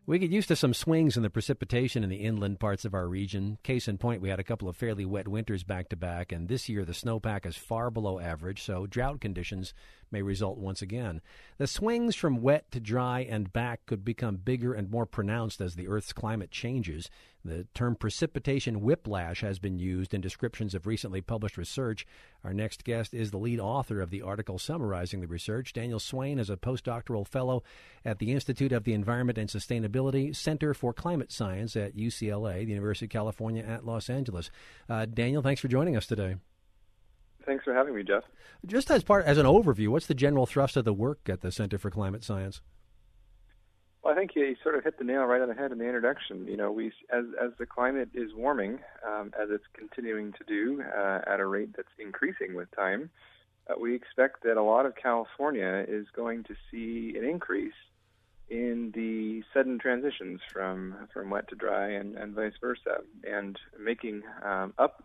We get used to some swings in the precipitation in the inland parts of our region. Case in point, we had a couple of fairly wet winters back-to-back, and this year the snowpack is far below average, so drought conditions may result once again. The swings from wet to dry and back could become bigger and more pronounced as the Earth's climate changes. The term precipitation whiplash has been used in descriptions of recently published research. Our next guest is the lead author of the article summarizing the research. Daniel Swain is a postdoctoral fellow at the Institute of the Environment and Sustainability Center for Climate Science at UCLA, the University of California at Los Angeles. Daniel, thanks for joining us today. Thanks for having me, Jeff. Just as an overview, what's the general thrust of the work at the Center for Climate Science? Well, I think you sort of hit the nail right on the head in the introduction. You know, as the climate is warming, as it's continuing to do at a rate that's increasing with time, we expect that a lot of California is going to see an increase in the sudden transitions from wet to dry and vice versa, and making up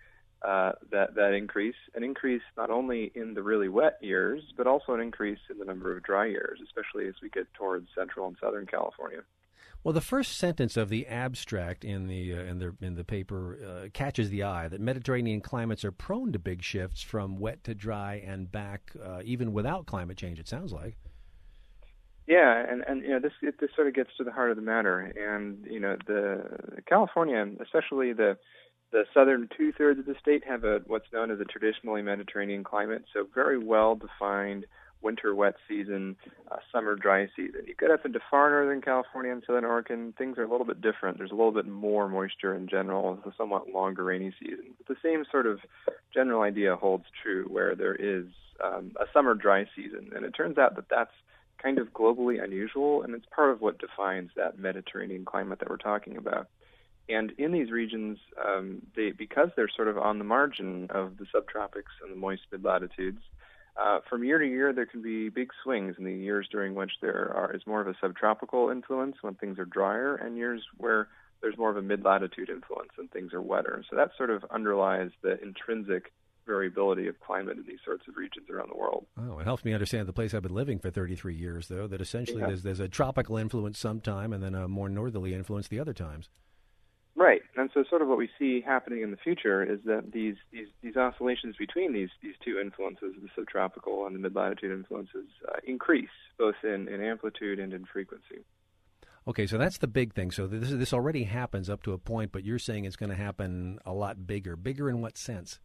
that increase, an increase not only in the really wet years, but also an increase in the number of dry years, especially as we get towards central and southern California. Well, the first sentence of the abstract in the paper catches the eye, that Mediterranean climates are prone to big shifts from wet to dry and back, even without climate change, it sounds like. Yeah, and you know, this sort of gets to the heart of the matter. And you know, the California, especially the southern two-thirds of the state, have what's known as a traditionally Mediterranean climate, so very well-defined winter wet season, summer dry season. You get up into far northern California and southern Oregon, things are a little bit different. There's a little bit more moisture in general. It's a somewhat longer rainy season. But the same sort of general idea holds true where there is a summer dry season. And it turns out that that's kind of globally unusual, and it's part of what defines that Mediterranean climate that we're talking about. And in these regions, because they're sort of on the margin of the subtropics and the moist mid-latitudes, from year to year there can be big swings in the years during which there is more of a subtropical influence when things are drier, and years where there's more of a mid-latitude influence when things are wetter. So that sort of underlies the intrinsic variability of climate in these sorts of regions around the world. Oh, it helps me understand the place I've been living for 33 years, though, that essentially there's a tropical influence sometime and then a more northerly influence the other times. Right, and so sort of what we see happening in the future is that these oscillations between these two influences, the subtropical and the mid-latitude influences, increase both in amplitude and in frequency. Okay, so that's the big thing. So this already happens up to a point, but you're saying it's going to happen a lot bigger. Bigger in what sense?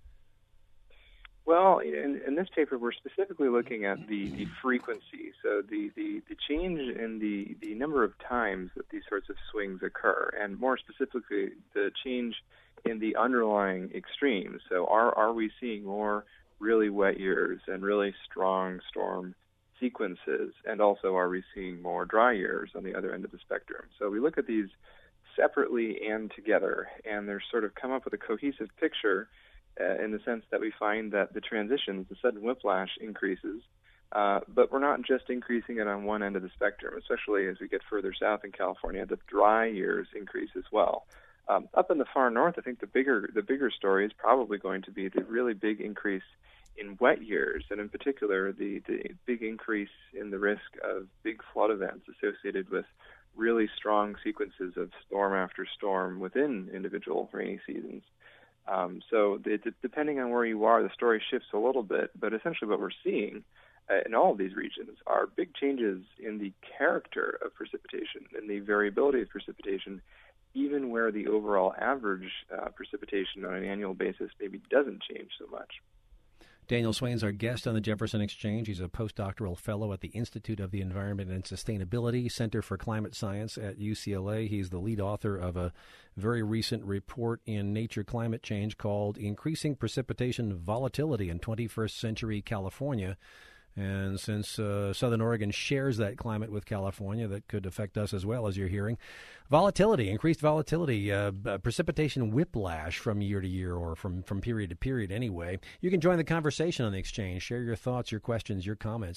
Well, in this paper, we're specifically looking at the frequency, so the change in the number of times that these sorts of swings occur, and more specifically, the change in the underlying extremes. So are we seeing more really wet years and really strong storm sequences, and also are we seeing more dry years on the other end of the spectrum? So we look at these separately and together, and they're sort of come up with a cohesive picture in the sense that we find that the transitions, the sudden whiplash increases, but we're not just increasing it on one end of the spectrum, especially as we get further south in California, the dry years increase as well. Up in the far north, I think the bigger story is probably going to be the really big increase in wet years, and in particular, the big increase in the risk of big flood events associated with really strong sequences of storm after storm within individual rainy seasons. So depending on where you are, the story shifts a little bit, but essentially what we're seeing in all of these regions are big changes in the character of precipitation and the variability of precipitation, even where the overall average precipitation on an annual basis maybe doesn't change so much. Daniel Swain's our guest on the Jefferson Exchange. He's a postdoctoral fellow at the Institute of the Environment and Sustainability Center for Climate Science at UCLA. He's the lead author of a very recent report in Nature Climate Change called Increasing Precipitation Volatility in 21st Century California. And since Southern Oregon shares that climate with California, that could affect us as well, as you're hearing. Increased volatility, precipitation whiplash from year to year, or from period to period anyway. You can join the conversation on the Exchange. Share your thoughts, your questions, your comments.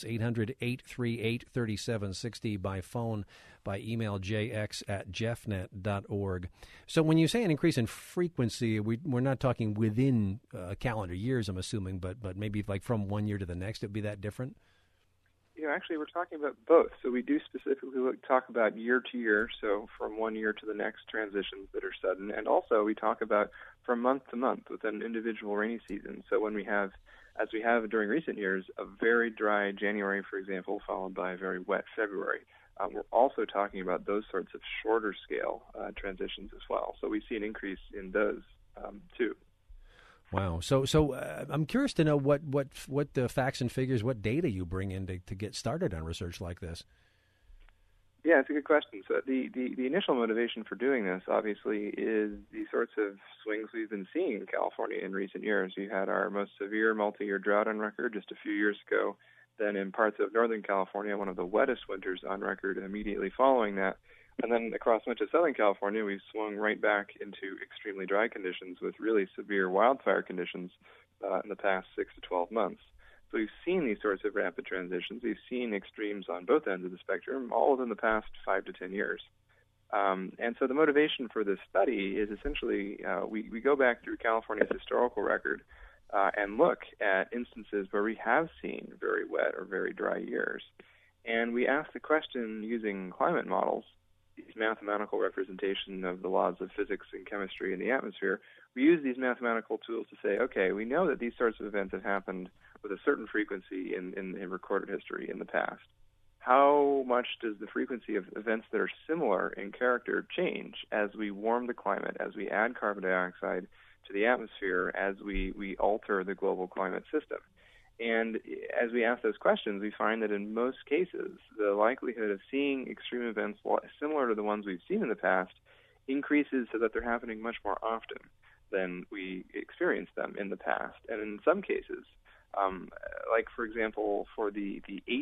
800-838-3760 by phone, by email, jx@jeffnet.org. So when you say an increase in frequency, we're not talking within calendar years, I'm assuming, but maybe like from one year to the next, it would be that different? Actually, we're talking about both. So we do specifically talk about year to year, so from one year to the next transitions that are sudden, and also we talk about from month to month within individual rainy seasons. So when we have, as we have during recent years, a very dry January, for example, followed by a very wet February, we're also talking about those sorts of shorter scale transitions as well. So we see an increase in those too. Wow. So I'm curious to know what the facts and figures, what data you bring in to get started on research like this. Yeah, it's a good question. So the initial motivation for doing this, obviously, is the sorts of swings we've been seeing in California in recent years. We had our most severe multi-year drought on record just a few years ago. Then in parts of Northern California, one of the wettest winters on record immediately following that. And then across much of Southern California, we've swung right back into extremely dry conditions with really severe wildfire conditions in the past 6 to 12 months. So we've seen these sorts of rapid transitions. We've seen extremes on both ends of the spectrum, all within the past 5 to 10 years. And so the motivation for this study is essentially we go back through California's historical record and look at instances where we have seen very wet or very dry years. And we ask the question using climate models, these mathematical representation of the laws of physics and chemistry in the atmosphere. We use these mathematical tools to say, okay, we know that these sorts of events have happened with a certain frequency in recorded history in the past. How much does the frequency of events that are similar in character change as we warm the climate, as we add carbon dioxide to the atmosphere, as we alter the global climate system? And as we ask those questions, we find that in most cases, the likelihood of seeing extreme events similar to the ones we've seen in the past increases so that they're happening much more often than we experienced them in the past. And in some cases, like, for example, for the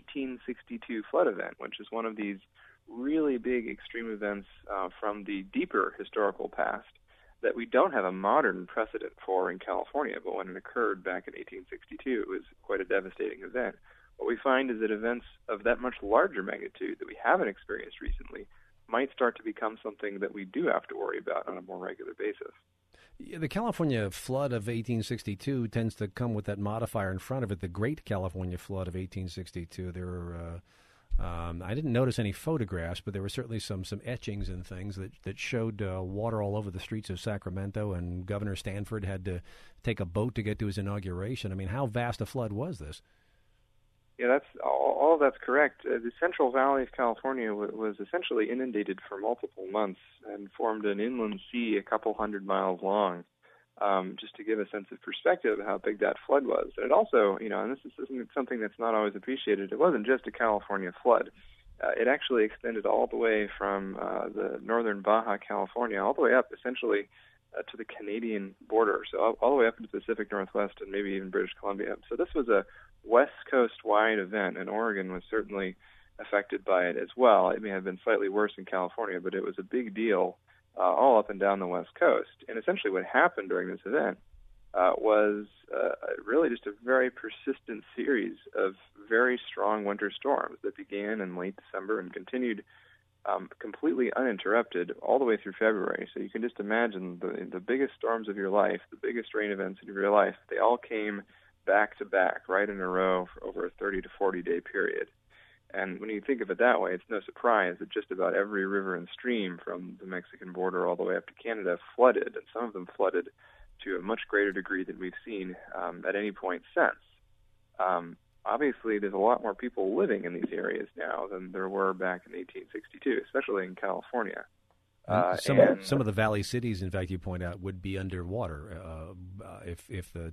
1862 flood event, which is one of these really big extreme events from the deeper historical past, that we don't have a modern precedent for in California, but when it occurred back in 1862, it was quite a devastating event. What we find is that events of that much larger magnitude that we haven't experienced recently might start to become something that we do have to worry about on a more regular basis. The California flood of 1862 tends to come with that modifier in front of it, the Great California Flood of 1862. There were I didn't notice any photographs, but there were certainly some etchings and things that showed water all over the streets of Sacramento, and Governor Stanford had to take a boat to get to his inauguration. I mean, how vast a flood was this? Yeah, that's all of that's correct. The Central Valley of California was essentially inundated for multiple months and formed an inland sea a couple hundred miles long. Just to give a sense of perspective of how big that flood was. And it also, and this isn't something that's not always appreciated, it wasn't just a California flood. It actually extended all the way from the northern Baja California, all the way up essentially to the Canadian border, so all the way up into the Pacific Northwest and maybe even British Columbia. So this was a West Coast-wide event, and Oregon was certainly affected by it as well. It may have been slightly worse in California, but it was a big deal all up and down the West Coast. And essentially what happened during this event was really just a very persistent series of very strong winter storms that began in late December and continued completely uninterrupted all the way through February. So you can just imagine the biggest storms of your life, the biggest rain events of your life, they all came back to back, right in a row for over a 30 to 40-day period. And when you think of it that way, it's no surprise that just about every river and stream from the Mexican border all the way up to Canada flooded, and some of them flooded to a much greater degree than we've seen at any point since. Obviously, there's a lot more people living in these areas now than there were back in 1862, especially in California. Some of the valley cities, in fact, you point out, would be underwater if the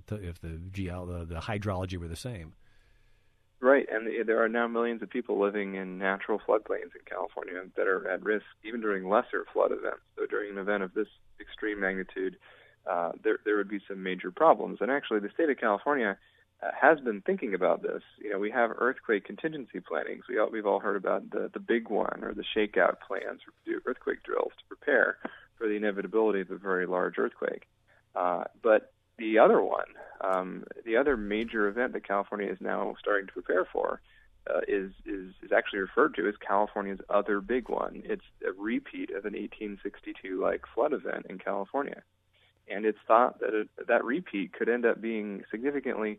hydrology were the same. Right, and there are now millions of people living in natural floodplains in California that are at risk even during lesser flood events. So during an event of this extreme magnitude, there would be some major problems. And actually, the state of California has been thinking about this. We have earthquake contingency plannings. We've all heard about the big one, or the shakeout plans, or do earthquake drills to prepare for the inevitability of a very large earthquake. But the other one, the other major event that California is now starting to prepare for is actually referred to as California's other big one. It's a repeat of an 1862-like flood event in California. And it's thought that that repeat could end up being significantly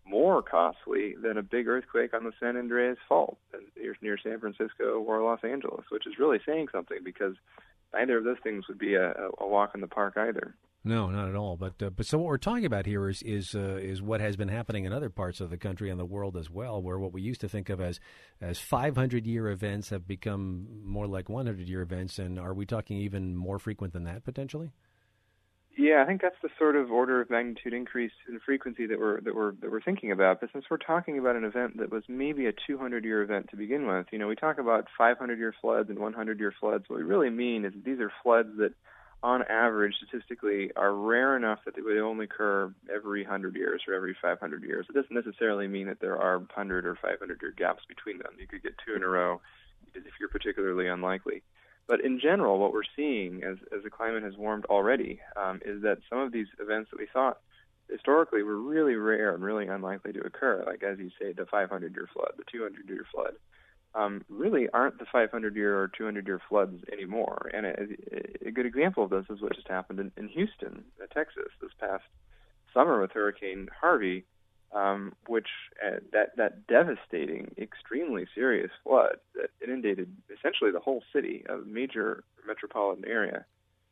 more costly than a big earthquake on the San Andreas Fault near San Francisco or Los Angeles, which is really saying something because neither of those things would be a walk in the park either. No, not at all. But so what we're talking about here is what has been happening in other parts of the country and the world as well, where what we used to think of as 500-year events have become more like 100-year events. And are we talking even more frequent than that potentially? Yeah, I think that's the sort of order of magnitude increase in frequency that we're thinking about. But since we're talking about an event that was maybe a 200-year event to begin with, we talk about 500-year floods and 100-year floods. What we really mean is these are floods that, on average, statistically, are rare enough that they would only occur every 100 years or every 500 years. It doesn't necessarily mean that there are 100 or 500-year gaps between them. You could get two in a row if you're particularly unlikely. But in general, what we're seeing as the climate has warmed already is that some of these events that we thought historically were really rare and really unlikely to occur, like, as you say, the 500-year flood, the 200-year flood, really aren't the 500-year or 200-year floods anymore. And a good example of this is what just happened in Houston, Texas, this past summer with Hurricane Harvey, which that devastating, extremely serious flood that inundated essentially the whole city, a major metropolitan area,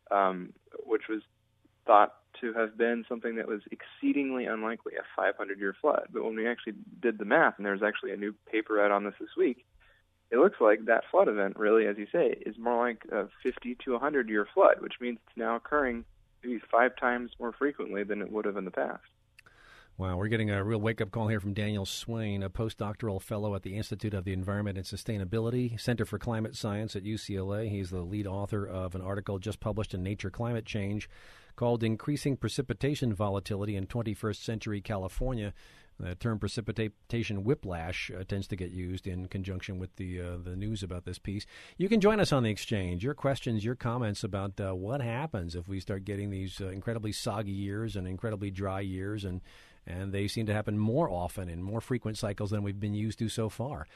which was thought to have been something that was exceedingly unlikely, a 500-year flood. But when we actually did the math, and there's actually a new paper out on this week, it looks like that flood event really, as you say, is more like a 50 to 100-year flood, which means it's now occurring maybe 5 times more frequently than it would have in the past. Wow, we're getting a real wake-up call here from Daniel Swain, a postdoctoral fellow at the Institute of the Environment and Sustainability, Center for Climate Science at UCLA. He's the lead author of an article just published in Nature Climate Change called Increasing Precipitation Volatility in 21st Century California. The term precipitation whiplash tends to get used in conjunction with the news about this piece. You can join us on the exchange. Your questions, your comments about what happens if we start getting these incredibly soggy years and incredibly dry years, and they seem to happen more often in more frequent cycles than we've been used to so far.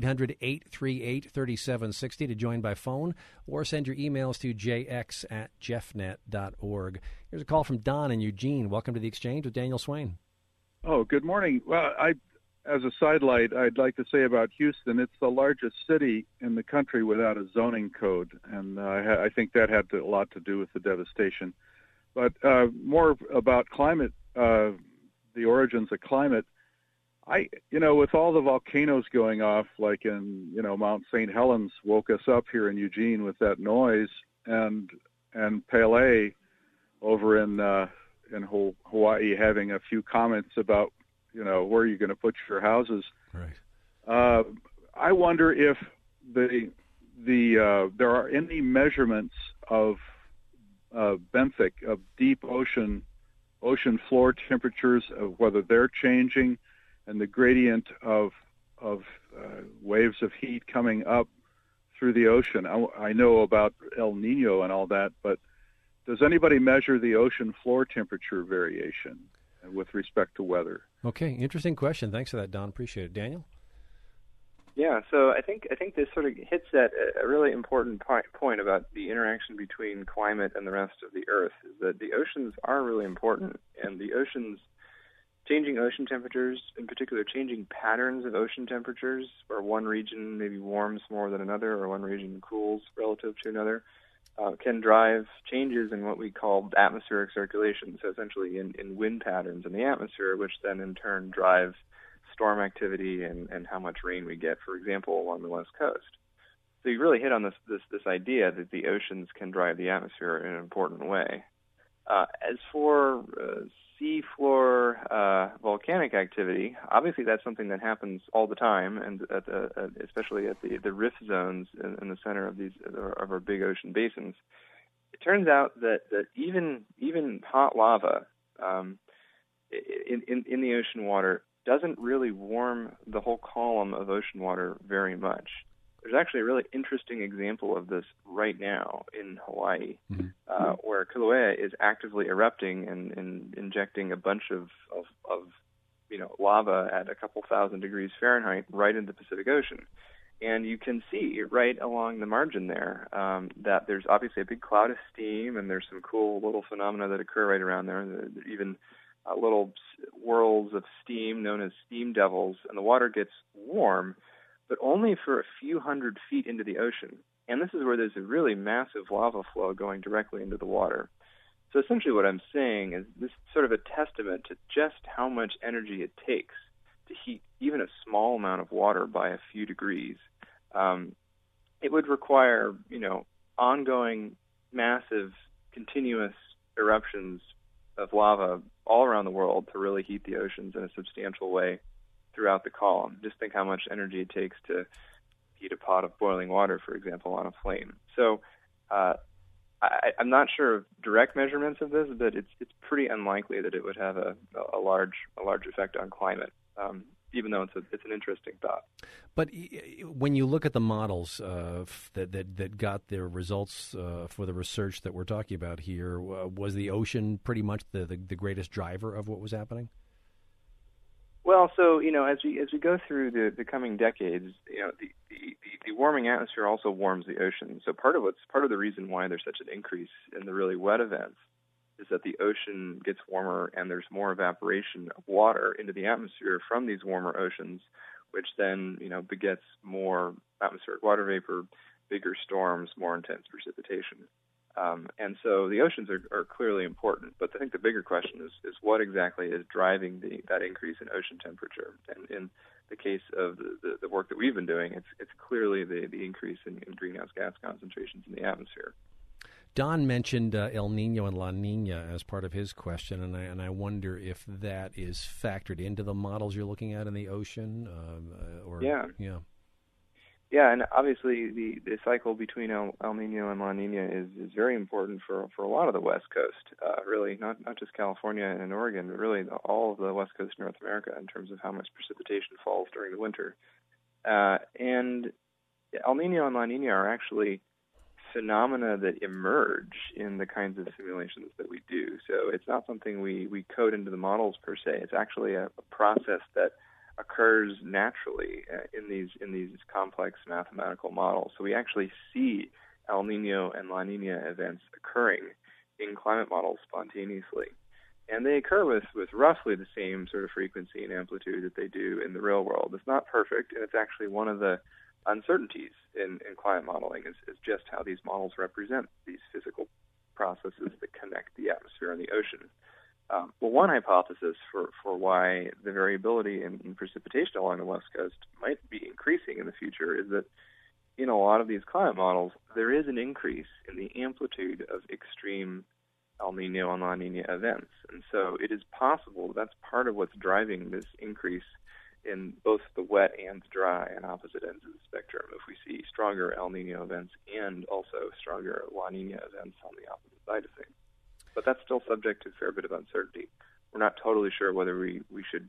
800-838-3760 to join by phone, or send your emails to jx@jeffnet.org. Here's a call from Don in Eugene. Welcome to the exchange with Daniel Swain. Oh, good morning. Well, as a sidelight, I'd like to say about Houston, it's the largest city in the country without a zoning code, and I think that had a lot to do with the devastation. But more about climate, the origins of climate. With all the volcanoes going off, like in Mount St. Helens woke us up here in Eugene with that noise, and Pele over in Hawaii having a few comments about, where you're going to put your houses. Right. I wonder if there are any measurements of benthic, of deep ocean floor temperatures, of whether they're changing, and the gradient of waves of heat coming up through the ocean. I know about El Nino and all that, but does anybody measure the ocean floor temperature variation with respect to weather? Okay, interesting question. Thanks for that, Don. Appreciate it. Daniel? Yeah, so I think this sort of hits at a really important point about the interaction between climate and the rest of the Earth, is that the oceans are really important, and the oceans, changing ocean temperatures, in particular changing patterns of ocean temperatures, where one region maybe warms more than another or one region cools relative to another, can drive changes in what we call atmospheric circulation, so essentially in wind patterns in the atmosphere, which then in turn drive storm activity and how much rain we get, for example, along the West Coast. So you really hit on this idea that the oceans can drive the atmosphere in an important way. As for seafloor volcanic activity, obviously that's something that happens all the time, and especially at the rift zones in the center of our big ocean basins. It turns out that even hot lava in the ocean water doesn't really warm the whole column of ocean water very much. There's actually a really interesting example of this right now in Hawaii, where Kilauea is actively erupting and injecting a bunch of lava at a couple thousand degrees Fahrenheit right into the Pacific Ocean. And you can see right along the margin there that there's obviously a big cloud of steam, and there's some cool little phenomena that occur right around there. Even little whirls of steam known as steam devils, and the water gets warm, but only for a few hundred feet into the ocean. And this is where there's a really massive lava flow going directly into the water. So essentially what I'm saying is this is sort of a testament to just how much energy it takes to heat even a small amount of water by a few degrees. It would require, ongoing, massive, continuous eruptions of lava all around the world to really heat the oceans in a substantial way throughout the column. Just think how much energy it takes to heat a pot of boiling water, for example, on a flame. So I'm not sure of direct measurements of this, but it's pretty unlikely that it would have a large effect on climate, even though it's an interesting thought. But when you look at the models that got their results for the research that we're talking about here, was the ocean pretty much the greatest driver of what was happening? Well, so as we go through the coming decades, the warming atmosphere also warms the ocean. So part of the reason why there's such an increase in the really wet events is that the ocean gets warmer and there's more evaporation of water into the atmosphere from these warmer oceans, which then begets more atmospheric water vapor, bigger storms, more intense precipitation. And so the oceans are clearly important, but I think the bigger question is what exactly is driving that increase in ocean temperature. And in the case of the work that we've been doing, it's clearly the increase in greenhouse gas concentrations in the atmosphere. Don mentioned El Nino and La Nina as part of his question, and I wonder if that is factored into the models you're looking at in the ocean. Yeah, and obviously the cycle between El Nino and La Nina is very important for a lot of the West Coast, really, not just California and Oregon, but really all of the West Coast of North America in terms of how much precipitation falls during the winter. And El Nino and La Nina are actually phenomena that emerge in the kinds of simulations that we do. So it's not something we code into the models per se. It's actually a process that occurs naturally in these complex mathematical models. So we actually see El Nino and La Nina events occurring in climate models spontaneously. And they occur with roughly the same sort of frequency and amplitude that they do in the real world. It's not perfect, and it's actually one of the uncertainties in climate modeling is just how these models represent these physical processes that connect the atmosphere and the ocean. Well, one hypothesis for why the variability in precipitation along the West Coast might be increasing in the future is that in a lot of these climate models, there is an increase in the amplitude of extreme El Nino and La Nina events. And so it is possible that's part of what's driving this increase in both the wet and dry and opposite ends of the spectrum. If we see stronger El Nino events and also stronger La Nina events on the opposite side of things. But that's still subject to a fair bit of uncertainty. We're not totally sure whether we should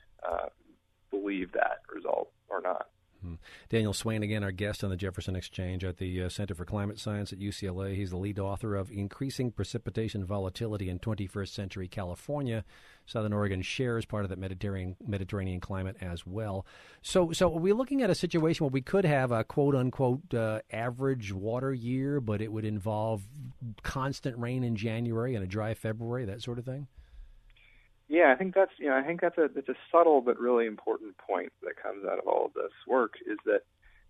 believe that result or not. Daniel Swain, again, our guest on the Jefferson Exchange at the Center for Climate Science at UCLA. He's the lead author of Increasing Precipitation Volatility in 21st Century California. Southern Oregon shares part of that Mediterranean climate as well. So are we looking at a situation where we could have a quote-unquote average water year, but it would involve constant rain in January and a dry February, that sort of thing? Yeah, I think that's a subtle but really important point that comes out of all of this work is that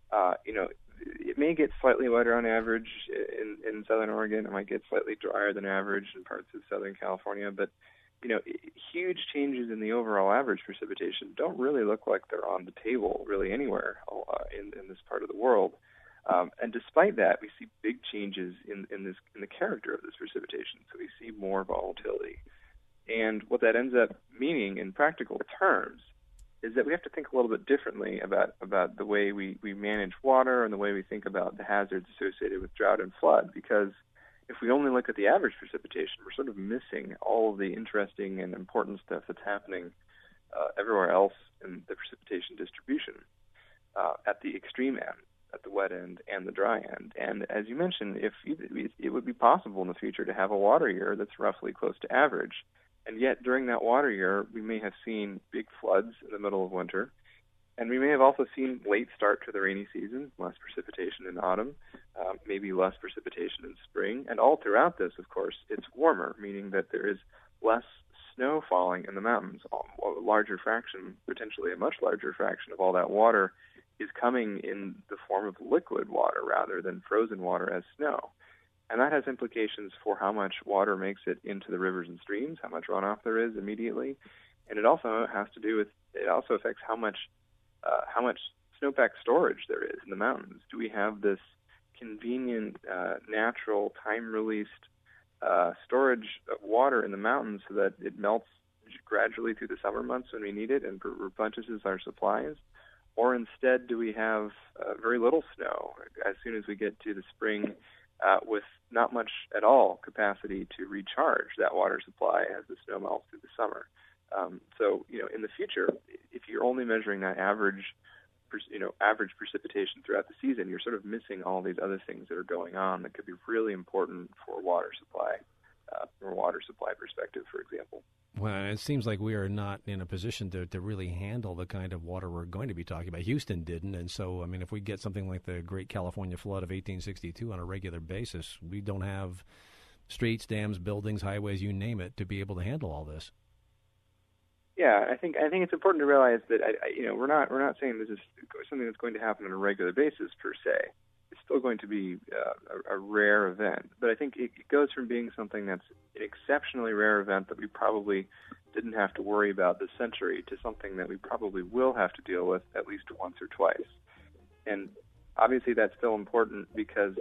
it may get slightly wetter on average in Southern Oregon. It might get slightly drier than average in parts of Southern California, but huge changes in the overall average precipitation don't really look like they're on the table really anywhere in this part of the world. And despite that, we see big changes in the character of this precipitation. So we see more volatility. And what that ends up meaning in practical terms is that we have to think a little bit differently about the way we manage water and the way we think about the hazards associated with drought and flood. Because if we only look at the average precipitation, we're sort of missing all of the interesting and important stuff that's happening everywhere else in the precipitation distribution at the extreme end, at the wet end and the dry end. And as you mentioned, it would be possible in the future to have a water year that's roughly close to average. And yet, during that water year, we may have seen big floods in the middle of winter, and we may have also seen late start to the rainy season, less precipitation in autumn, maybe less precipitation in spring. And all throughout this, of course, it's warmer, meaning that there is less snow falling in the mountains, a larger fraction, potentially a much larger fraction of all that water is coming in the form of liquid water rather than frozen water as snow. And that has implications for how much water makes it into the rivers and streams, how much runoff there is immediately. And it also affects how much snowpack storage there is in the mountains. Do we have this convenient, natural, time-released storage of water in the mountains so that it melts gradually through the summer months when we need it and replenishes our supplies? Or instead, do we have very little snow as soon as we get to the spring with not much at all capacity to recharge that water supply as the snow melts through the summer? So, in the future, if you're only measuring that average precipitation throughout the season, you're sort of missing all these other things that are going on that could be really important for water supply, from a water supply perspective, for example. Well, it seems like we are not in a position to really handle the kind of water we're going to be talking about. Houston didn't, and so, if we get something like the Great California Flood of 1862 on a regular basis, we don't have streets, dams, buildings, highways, you name it, to be able to handle all this. Yeah, I think it's important to realize that we're not saying this is something that's going to happen on a regular basis per se. It's still going to be a rare event, but I think it goes from being something that's an exceptionally rare event that we probably didn't have to worry about this century to something that we probably will have to deal with at least once or twice. And obviously that's still important because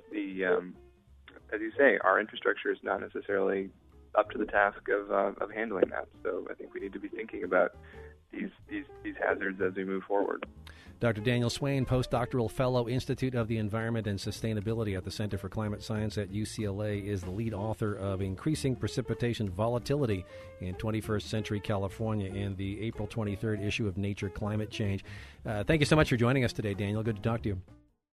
as you say, our infrastructure is not necessarily up to the task of handling that. So I think we need to be thinking about these hazards as we move forward. Dr. Daniel Swain, postdoctoral fellow, Institute of the Environment and Sustainability at the Center for Climate Science at UCLA, is the lead author of Increasing Precipitation Volatility in 21st Century California in the April 23rd issue of Nature Climate Change. Thank you so much for joining us today, Daniel. Good to talk to you.